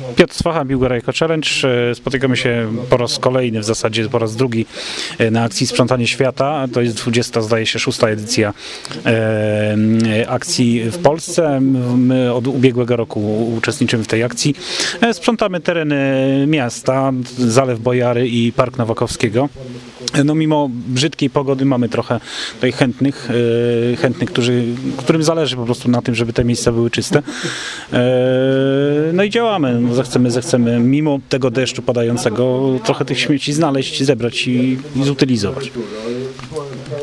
Piotr Swacha, Biłgoraj Eco Challenge. Spotykamy się po raz kolejny, w zasadzie po raz drugi na akcji Sprzątanie Świata. To jest 20, zdaje się, 6. edycja akcji w Polsce. My od ubiegłego roku uczestniczymy w tej akcji. Sprzątamy tereny miasta, Zalew Bojary i Park Nowakowskiego. No mimo brzydkiej pogody mamy trochę tutaj chętnych, którym zależy po prostu na tym, żeby te miejsca były czyste. No i działamy. No, zechcemy mimo tego deszczu padającego trochę tych śmieci znaleźć, zebrać i zutylizować.